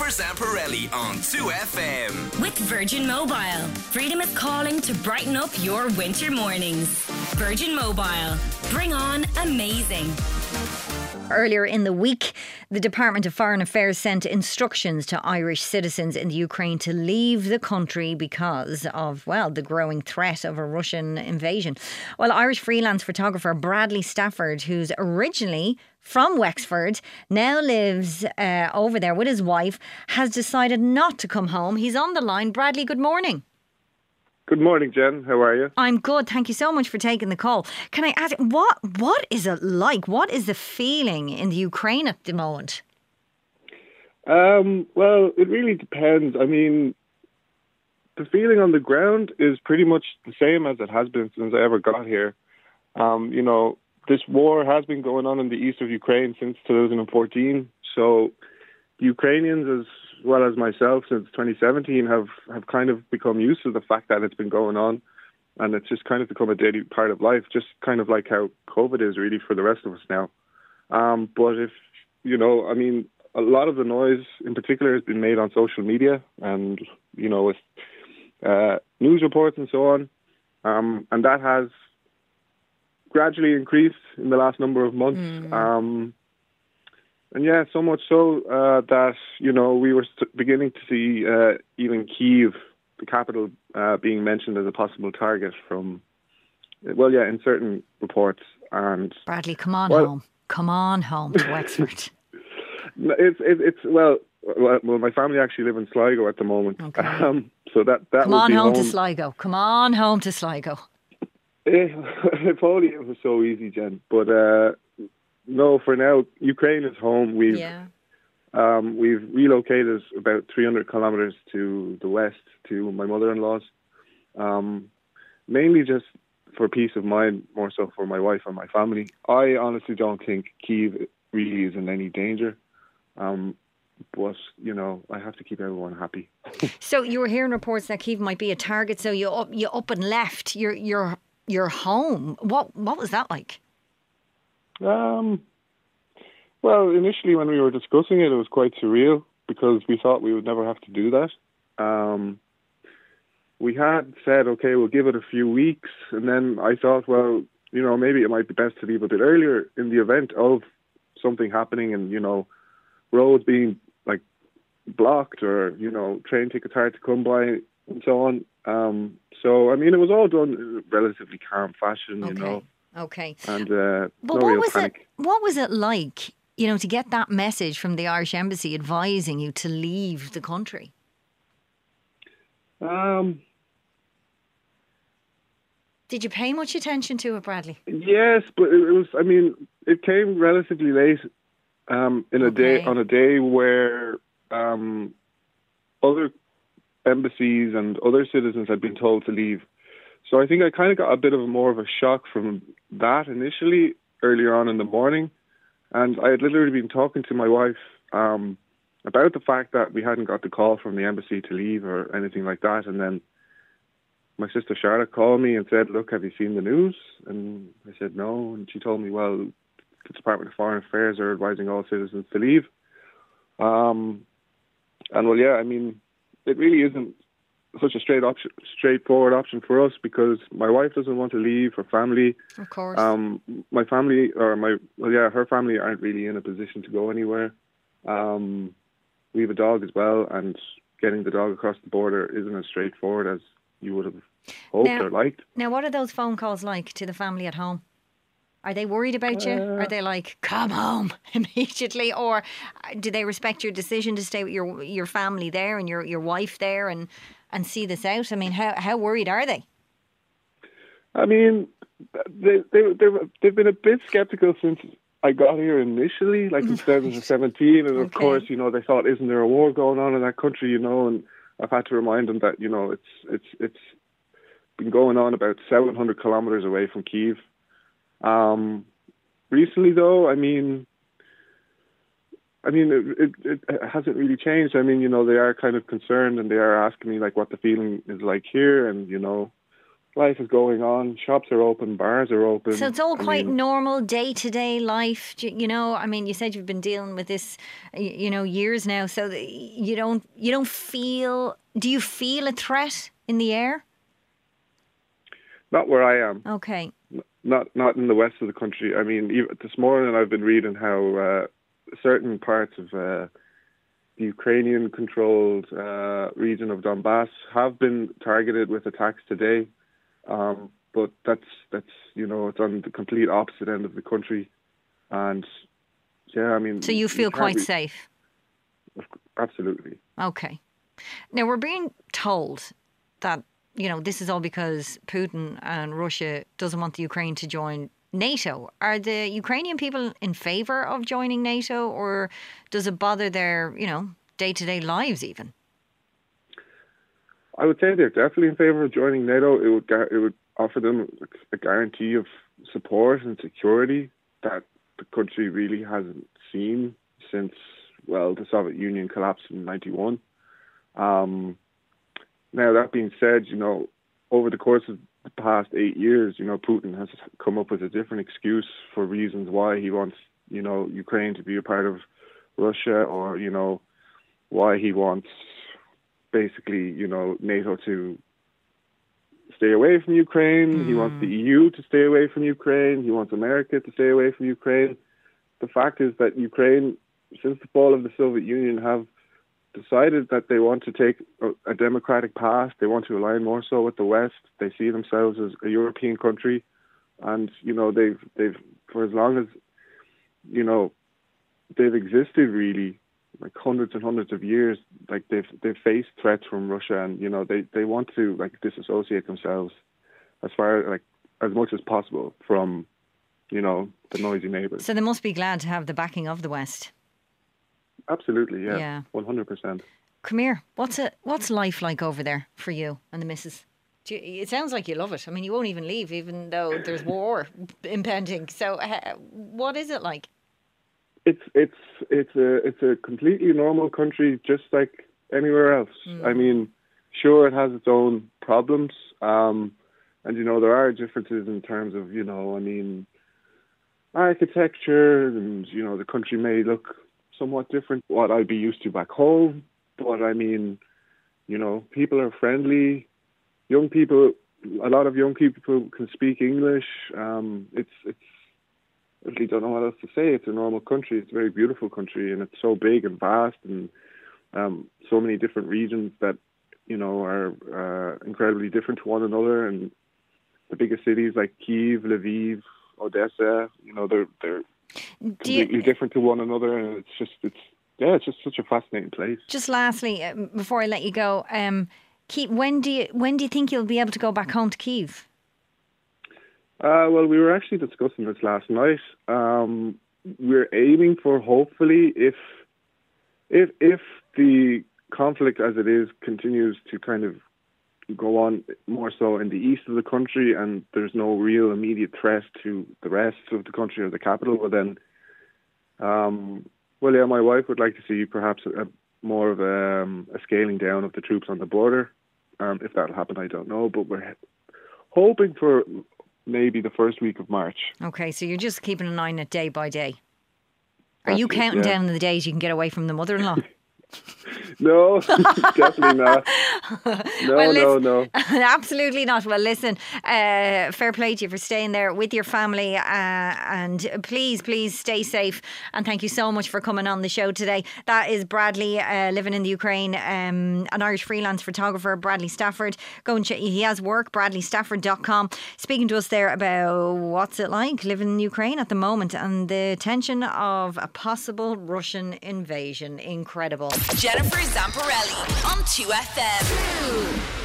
Jennifer Zamparelli on 2FM. With Virgin Mobile, freedom is calling to brighten up your winter mornings. Virgin Mobile, bring on amazing. Earlier in the week, the Department of Foreign Affairs sent instructions to Irish citizens in the Ukraine to leave the country because of, well, the growing threat of a Russian invasion. Well, Irish freelance photographer Bradley Stafford, who's originally from Wexford, now lives over there with his wife, has decided not to come home. He's on the line. Bradley, good morning. Good morning, Jen. How are you? I'm good. Thank you so much for taking the call. Can I ask, what is it like? What is the feeling in the Ukraine at the moment? Well, it really depends. I mean, the feeling on the ground is pretty much the same as it has been since I ever got here. This war has been going on in the east of Ukraine since 2014. So the Ukrainians, as well as myself, since 2017, have kind of become used to the fact that it's been going on, and it's just kind of become a daily part of life, just kind of like how COVID is really for the rest of us now. But if, a lot of the noise in particular has been made on social media and, with news reports and so on, and that has gradually increased in the last number of months. And yeah, so much so that, we were beginning to see even Kyiv, the capital, being mentioned as a possible target from, in certain reports. And Bradley, come on home. Come on home to Wexford. My family actually live in Sligo at the moment. Okay. So that come on home to Sligo. Come on home to Sligo. If only it was so easy, Jen. But no, for now, Ukraine is home. We've relocated about 300 kilometres to the west to my mother-in-law's, mainly just for peace of mind, more so for my wife and my family. I honestly don't think Kyiv really is in any danger, but I have to keep everyone happy. So you were hearing reports that Kyiv might be a target. So you up and left your home. What was that like? Well, initially when we were discussing it was quite surreal because we thought we would never have to do that. We had said, okay, we'll give it a few weeks. And then I thought, well, maybe it might be best to leave a bit earlier in the event of something happening and, roads being like blocked or, train tickets hard to come by and so on. It was all done in a relatively calm fashion, Okay. And but no real panic. What was it like, to get that message from the Irish Embassy advising you to leave the country? Did you pay much attention to it, Bradley? Yes, but it came relatively late on a day where other embassies and other citizens had been told to leave. So I think I kind of got a bit of more of a shock from that initially, earlier on in the morning. And I had literally been talking to my wife about the fact that we hadn't got the call from the embassy to leave or anything like that. And then my sister Charlotte called me and said, look, have you seen the news? And I said, no. And she told me, well, the Department of Foreign Affairs are advising all citizens to leave. It really isn't such a straightforward option for us because my wife doesn't want to leave her family. Of course. My family, her family aren't really in a position to go anywhere. We have a dog as well, and getting the dog across the border isn't as straightforward as you would have hoped or liked. Now, what are those phone calls like to the family at home? Are they worried about you? Are they like, come home immediately? Or do they respect your decision to stay with your family there and your wife there and see this out? I mean, how worried are they? I mean, they've been a bit sceptical since I got here initially, like in 2017. And of course, they thought, isn't there a war going on in that country, and I've had to remind them that, it's been going on about 700 kilometres away from Kyiv. Recently, though, it hasn't really changed. They are kind of concerned and they are asking me like what the feeling is like here, and life is going on. Shops are open, bars are open. So it's all quite normal day-to-day life. You know, I mean, you said you've been dealing with this, years now. So you don't feel. Do you feel a threat in the air? Not where I am. Okay. Not in the west of the country. I mean, even this morning I've been reading how certain parts of the Ukrainian-controlled region of Donbass have been targeted with attacks today. But that's it's on the complete opposite end of the country, and I mean. So you feel quite safe? Absolutely. Okay. Now we're being told that this is all because Putin and Russia doesn't want the Ukraine to join NATO. Are the Ukrainian people in favour of joining NATO, or does it bother their day-to-day lives even? I would say they're definitely in favour of joining NATO. It would offer them a guarantee of support and security that the country really hasn't seen since, the Soviet Union collapsed in 1991. Now, that being said, over the course of the past 8 years, Putin has come up with a different excuse for reasons why he wants, Ukraine to be a part of Russia, or, why he wants basically, NATO to stay away from Ukraine. He wants the EU to stay away from Ukraine. He wants America to stay away from Ukraine. The fact is that Ukraine, since the fall of the Soviet Union, have decided that they want to take a democratic path. They want to align more so with the West. They see themselves as a European country, and they've for as long as they've existed, really, like hundreds and hundreds of years, like they've faced threats from Russia, and they want to disassociate themselves as much as possible from the noisy neighbours. So they must be glad to have the backing of the West. Absolutely, yeah. 100%. Come here. What's life like over there for you and the missus? It sounds like you love it. I mean, you won't even leave, even though there's war impending. So, what is it like? It's a completely normal country, just like anywhere else. I mean, sure, it has its own problems, and there are differences in terms of architecture, and the country may look somewhat different what I'd be used to back home. But I mean, people are friendly. Young people, a lot of young people can speak English. I really don't know what else to say. It's a normal country. It's a very beautiful country, and it's so big and vast, and so many different regions that are incredibly different to one another. And the biggest cities like Kyiv, Lviv, Odessa, they're completely different to one another, and it's just such a fascinating place. Just lastly, before I let you go, when do you think you'll be able to go back home to Kyiv? Well, we were actually discussing this last night. We're aiming for, hopefully, if the conflict as it is continues to kind of go on more so in the east of the country, and there's no real immediate threat to the rest of the country or the capital, well then, my wife would like to see perhaps more of a scaling down of the troops on the border. If that'll happen, I don't know, but we're hoping for maybe the first week of March. Okay, so you're just keeping an eye on it day by day. Are you counting down the days you can get away from the mother-in-law? No, definitely not. No. Absolutely not. Well, listen, fair play to you for staying there with your family, and please stay safe, and thank you so much for coming on the show today. That is Bradley, living in the Ukraine, an Irish freelance photographer, Bradley Stafford. Go and check, he has work, bradleystafford.com, speaking to us there about what's it like living in Ukraine at the moment and the tension of a possible Russian invasion. Incredible. Jennifer Zamparelli on 2FM.